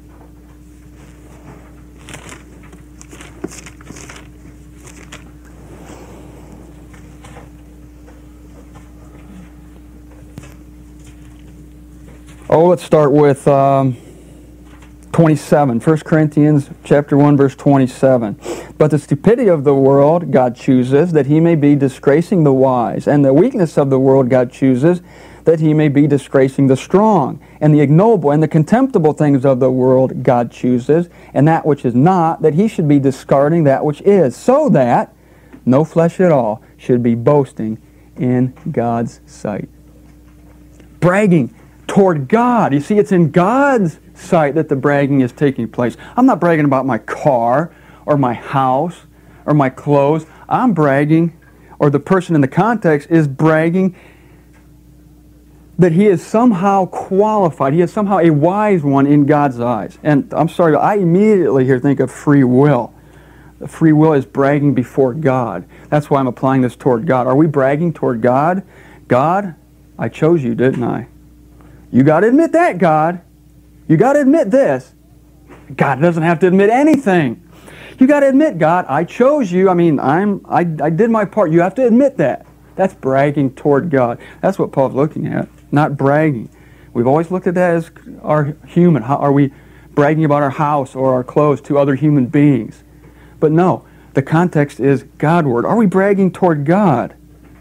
Oh, let's start with um, twenty-seven. First Corinthians chapter one, verse twenty-seven. But the stupidity of the world God chooses, that He may be disgracing the wise, and the weakness of the world God chooses, that He may be disgracing the strong. And the ignoble and the contemptible things of the world God chooses, and that which is not, that He should be discarding that which is, so that no flesh at all should be boasting in God's sight. Bragging toward God. You see, it's in God's sight that the bragging is taking place. I'm not bragging about my car or my house or my clothes. I'm bragging, or the person in the context is bragging that he is somehow qualified. He is somehow a wise one in God's eyes. And I'm sorry, but I immediately here think of free will. Free will is bragging before God. That's why I'm applying this toward God. Are we bragging toward God? God, I chose you, didn't I? You got to admit that, God. You got to admit this. God doesn't have to admit anything. You got to admit, God, I chose you. I mean, I'm I, I did my part. You have to admit that. That's bragging toward God. That's what Paul's looking at, not bragging. We've always looked at that as our human. How are we bragging about our house or our clothes to other human beings? But no, the context is Godward. Are we bragging toward God?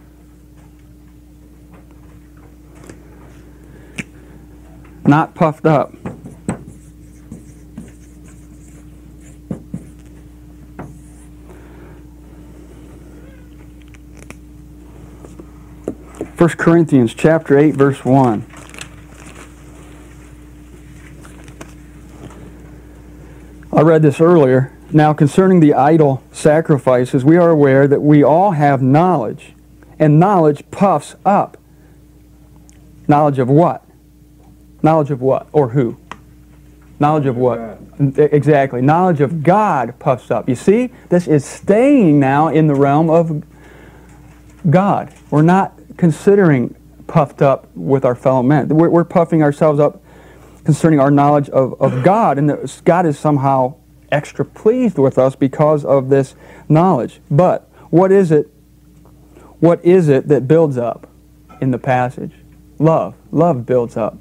Not puffed up. First Corinthians chapter eight, verse one. I read this earlier. Now concerning the idol sacrifices, we are aware that we all have knowledge, and knowledge puffs up. Knowledge of what? Knowledge of what? Or who? Knowledge of what? Exactly. Knowledge of God puffs up. You see, this is staying now in the realm of God. We're not considering puffed up with our fellow men. We're, we're puffing ourselves up concerning our knowledge of, of God, and that God is somehow extra pleased with us because of this knowledge. But what is it? What is it that builds up in the passage? Love. Love builds up.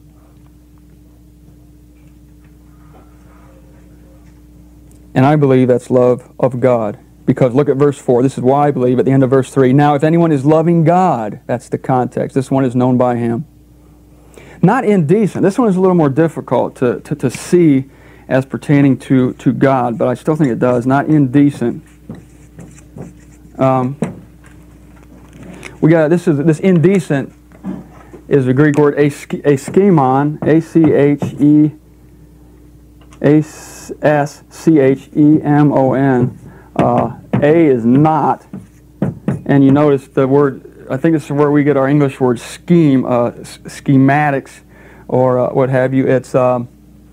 And I believe that's love of God. Because look at verse four. This is why I believe at the end of verse three. Now if anyone is loving God, that's the context. This one is known by him. Not indecent. This one is a little more difficult to, to, to see as pertaining to, to God, but I still think it does. Not indecent. Um, we got this is this indecent is the Greek word aschemon, A C H E A S C H E M O N. Uh, a is not, and you notice the word, I think this is where we get our English word scheme, uh, schematics, or uh, what have you. It's um,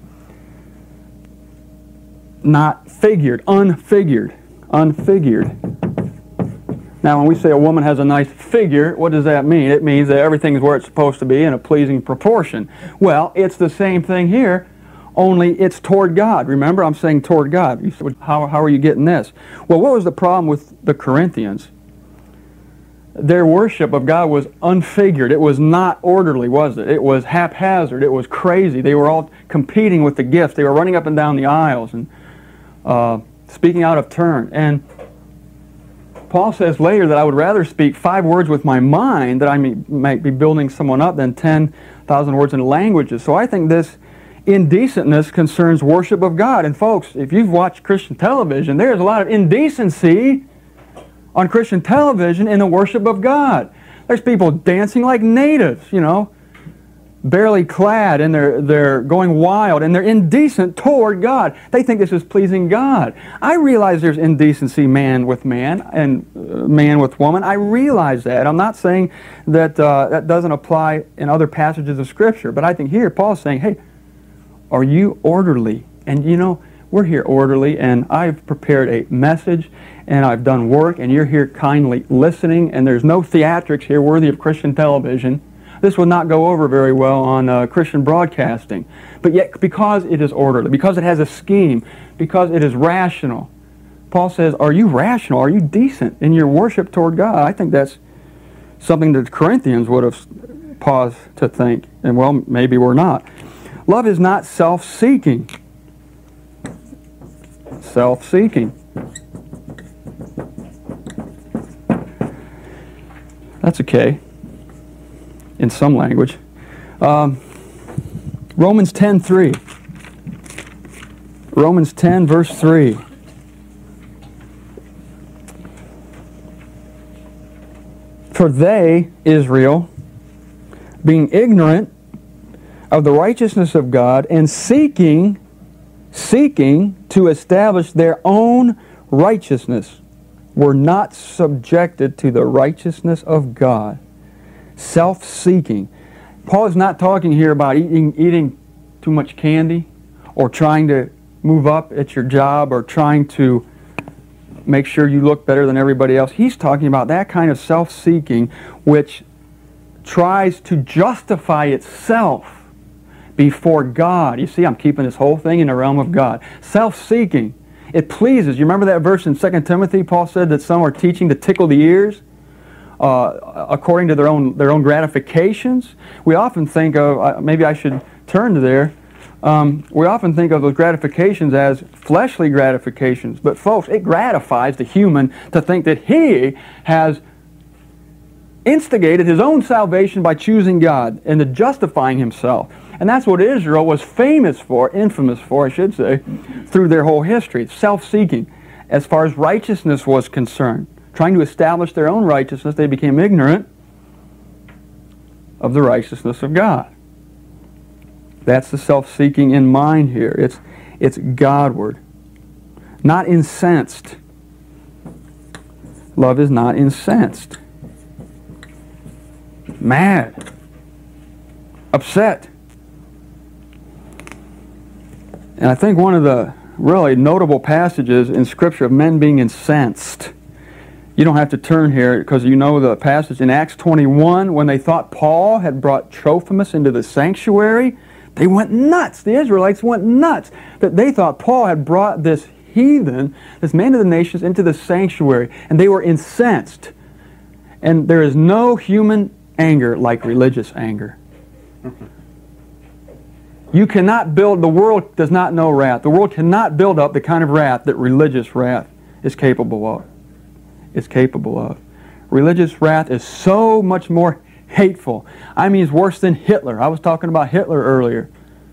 not figured, unfigured, unfigured. Now when we say a woman has a nice figure, what does that mean? It means that everything is where it's supposed to be in a pleasing proportion. Well, it's the same thing here, only it's toward God. Remember, I'm saying toward God. You said, how, how are you getting this? Well, what was the problem with the Corinthians? Their worship of God was unfigured. It was not orderly, was it? It was haphazard. It was crazy. They were all competing with the gifts. They were running up and down the aisles and uh, speaking out of turn. And Paul says later that I would rather speak five words with my mind, that I may, might be building someone up, than ten thousand words in languages. So I think this indecentness concerns worship of God. And folks, if you've watched Christian television, there's a lot of indecency on Christian television in the worship of God. There's people dancing like natives, you know, barely clad, and they're, they're going wild, and they're indecent toward God. They think this is pleasing God. I realize there's indecency man with man and uh, man with woman. I realize that. I'm not saying that uh, that doesn't apply in other passages of Scripture, but I think here Paul's saying, hey, are you orderly? And you know, we're here orderly, and I've prepared a message, and I've done work, and you're here kindly listening, and there's no theatrics here worthy of Christian television. This would not go over very well on uh, Christian broadcasting. But yet, because it is orderly, because it has a scheme, because it is rational, Paul says, are you rational? Are you decent in your worship toward God? I think that's something that the Corinthians would have paused to think, and well, maybe we're not. Love is not self-seeking. Self-seeking. That's okay in some language. Um, Romans ten three. Romans ten verse three. For they, Israel, being ignorant of the righteousness of God and seeking, seeking to establish their own righteousness, were not subjected to the righteousness of God. Self-seeking. Paul is not talking here about eating, eating too much candy or trying to move up at your job or trying to make sure you look better than everybody else. He's talking about that kind of self-seeking which tries to justify itself before God. You see, I'm keeping this whole thing in the realm of God. Self-seeking. It pleases. You remember that verse in Second Timothy? Paul said that some are teaching to tickle the ears uh, according to their own, their own gratifications. We often think of, uh, maybe I should turn to there, Um, we often think of those gratifications as fleshly gratifications. But folks, it gratifies the human to think that he has instigated his own salvation by choosing God and to justifying himself. And that's what Israel was famous for, infamous for, I should say, through their whole history. Self-seeking. As far as righteousness was concerned, trying to establish their own righteousness, they became ignorant of the righteousness of God. That's the self-seeking in mind here. It's, it's Godward. Not incensed. Love is not incensed. Mad. Upset. And I think one of the really notable passages in Scripture of men being incensed, you don't have to turn here because you know the passage in Acts twenty-one when they thought Paul had brought Trophimus into the sanctuary. They went nuts. The Israelites went nuts. That they thought Paul had brought this heathen, this man of the nations, into the sanctuary. And they were incensed. And there is no human anger like religious anger. You cannot build, the world does not know wrath. The world cannot build up the kind of wrath that religious wrath is capable of. Is capable of. Religious wrath is so much more hateful. I mean, it's worse than Hitler. I was talking about Hitler earlier.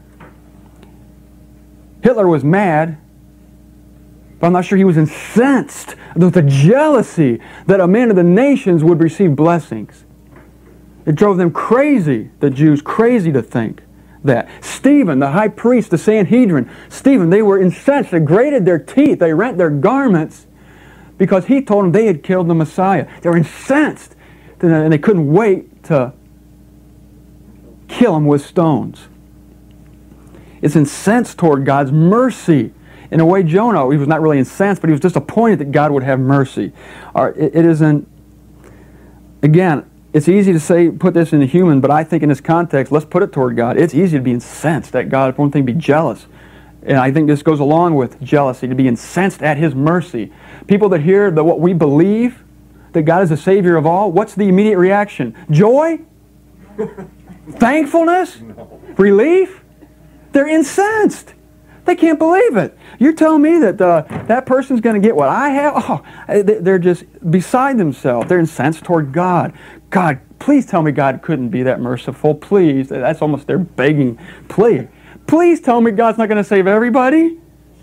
Hitler was mad, but I'm not sure he was incensed with the jealousy that a man of the nations would receive blessings. It drove them crazy, the Jews, crazy to think that. Stephen, the high priest, the Sanhedrin, Stephen, they were incensed. They grated their teeth. They rent their garments because he told them they had killed the Messiah. They were incensed, and they couldn't wait to kill him with stones. It's incensed toward God's mercy. In a way, Jonah, he was not really incensed, but he was disappointed that God would have mercy. Or it, it isn't, again, it's easy to say, put this in the human, but I think in this context, let's put it toward God. It's easy to be incensed at God. One thing, be jealous. And I think this goes along with jealousy, to be incensed at His mercy. People that hear that what we believe, that God is the Savior of all, what's the immediate reaction? Joy? Thankfulness? No. Relief? They're incensed. They can't believe it. You're telling me that uh, that person's going to get what I have? Oh, they're just beside themselves. They're incensed toward God. God, please tell me God couldn't be that merciful. Please. That's almost their begging plea. Please tell me God's not going to save everybody.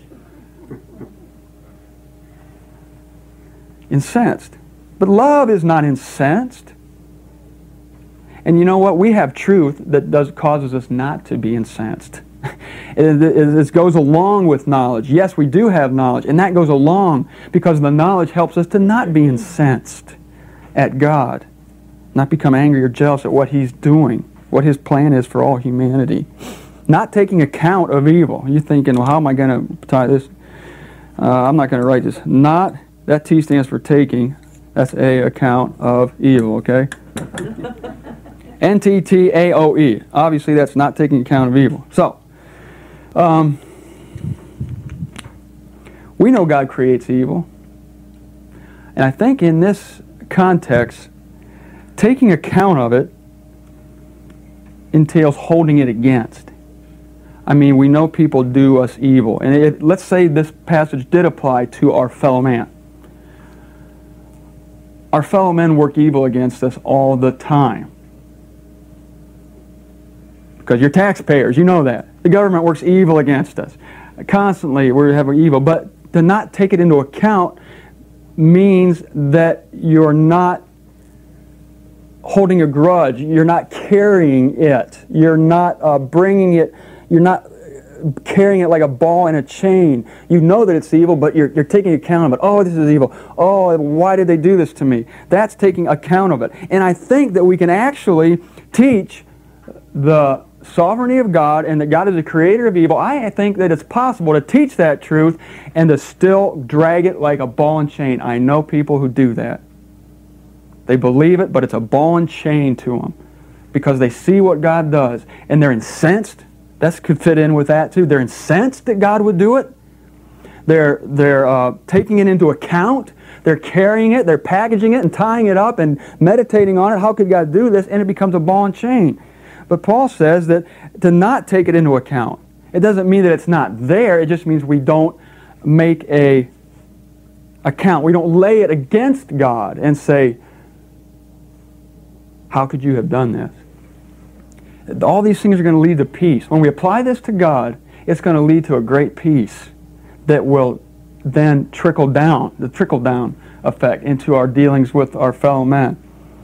Incensed. But love is not incensed. And you know what? We have truth that does causes us not to be incensed. It, it, it goes along with knowledge. Yes, we do have knowledge, and that goes along because the knowledge helps us to not be incensed at God, not become angry or jealous at what He's doing, what His plan is for all humanity. Not taking account of evil. You're thinking, well, how am I going to tie this? Uh, I'm not going to write this. Not, that T stands for taking. That's A, account of evil, okay? N T T A O E. Obviously, that's not taking account of evil. So, um, we know God creates evil. And I think in this context, taking account of it entails holding it against. I mean, we know people do us evil. And it, let's say this passage did apply to our fellow man. Our fellow men work evil against us all the time. Because you're taxpayers, you know that. The government works evil against us. Constantly we have evil. But to not take it into account means that you're not holding a grudge. You're not carrying it. You're not uh, bringing it. You're not carrying it like a ball in a chain. You know that it's evil, but you're, you're taking account of it. Oh, this is evil. Oh, why did they do this to me? That's taking account of it. And I think that we can actually teach the sovereignty of God and that God is the creator of evil, I think that it's possible to teach that truth and to still drag it like a ball and chain. I know people who do that. They believe it, but it's a ball and chain to them because they see what God does and they're incensed. That could fit in with that too. They're incensed that God would do it. They're, they're uh, taking it into account. They're carrying it. They're packaging it and tying it up and meditating on it. How could God do this? And it becomes a ball and chain. But Paul says that to not take it into account. It doesn't mean that it's not there. It just means we don't make a account. We don't lay it against God and say, how could you have done this? All these things are going to lead to peace. When we apply this to God, it's going to lead to a great peace that will then trickle down, the trickle-down effect into our dealings with our fellow men.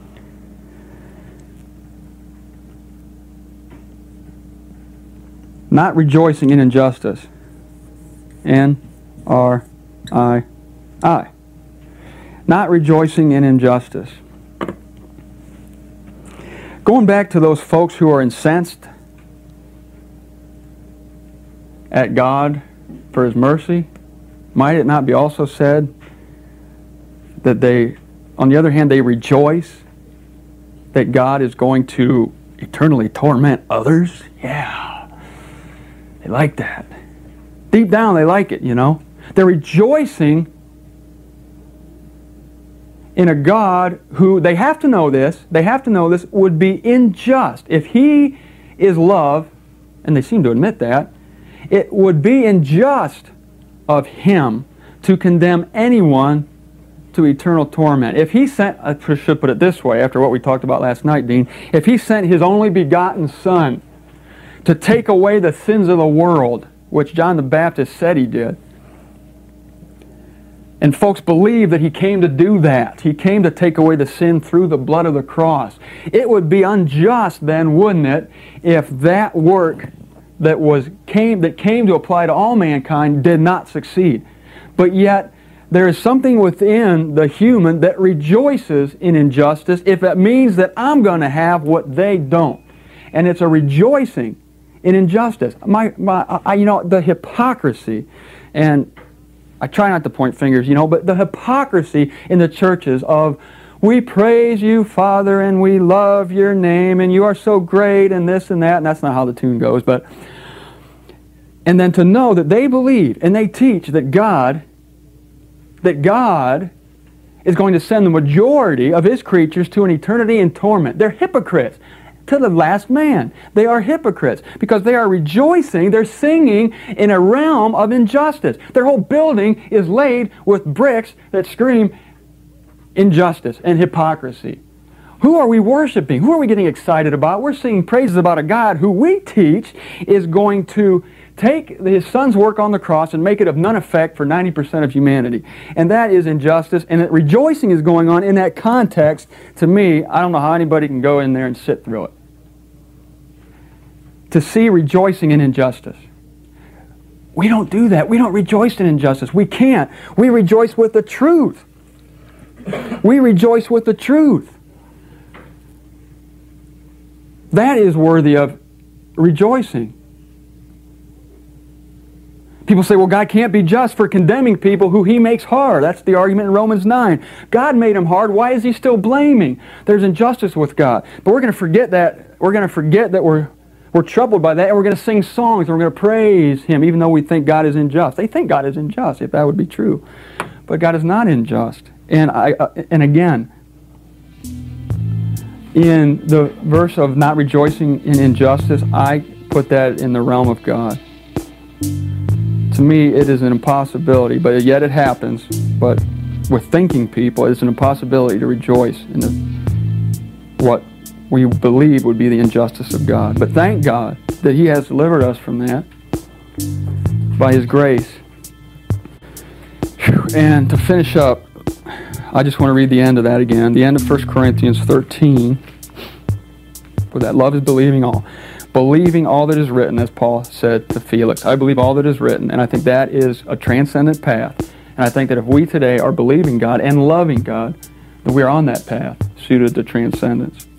Not rejoicing in injustice. N R I I. Not rejoicing in injustice. Going back to those folks who are incensed at God for His mercy, might it not be also said that they, on the other hand, they rejoice that God is going to eternally torment others? Yeah. They like that. Deep down, they like it, you know. They're rejoicing in a God who, they have to know this, they have to know this, would be unjust. If He is love, and they seem to admit that, it would be unjust of Him to condemn anyone to eternal torment. If He sent, I should put it this way, after what we talked about last night, Dean, if He sent His only begotten Son to take away the sins of the world, which John the Baptist said He did, and folks believe that He came to do that. He came to take away the sin through the blood of the cross. It would be unjust then, wouldn't it, if that work that was came that came to apply to all mankind did not succeed. But yet, there is something within the human that rejoices in injustice if it means that I'm going to have what they don't. And it's a rejoicing in injustice. My, my, I, you know, the hypocrisy, and I try not to point fingers, you know, but the hypocrisy in the churches of, we praise you, Father, and we love your name, and you are so great, and this and that, and that's not how the tune goes, but, and then to know that they believe and they teach that God, that God is going to send the majority of His creatures to an eternity in torment. They're hypocrites. To the last man. They are hypocrites because they are rejoicing, they're singing in a realm of injustice. Their whole building is laid with bricks that scream injustice and hypocrisy. Who are we worshiping? Who are we getting excited about? We're singing praises about a God who we teach is going to take His Son's work on the cross and make it of none effect for ninety percent of humanity. And that is injustice, and that rejoicing is going on in that context. To me, I don't know how anybody can go in there and sit through it. To see rejoicing in injustice. We don't do that. We don't rejoice in injustice. We can't. We rejoice with the truth. We rejoice with the truth. That is worthy of rejoicing. People say, well, God can't be just for condemning people who He makes hard. That's the argument in Romans nine. God made them hard. Why is He still blaming? There's injustice with God. But we're going to forget that. We're going to forget that we're, we're troubled by that, and we're going to sing songs, and we're going to praise Him, even though we think God is unjust. They think God is unjust, if that would be true. But God is not unjust. And, I, uh, and again, in the verse of not rejoicing in injustice, I put that in the realm of God. To me, it is an impossibility, but yet it happens. But with thinking people, it's an impossibility to rejoice in the, what we believe would be the injustice of God. But thank God that He has delivered us from that by His grace. Whew. And to finish up, I just want to read the end of that again. The end of First Corinthians thirteen. For that love is believing all. Believing all that is written, as Paul said to Felix. I believe all that is written, and I think that is a transcendent path. And I think that if we today are believing God and loving God, that we are on that path, suited to transcendence.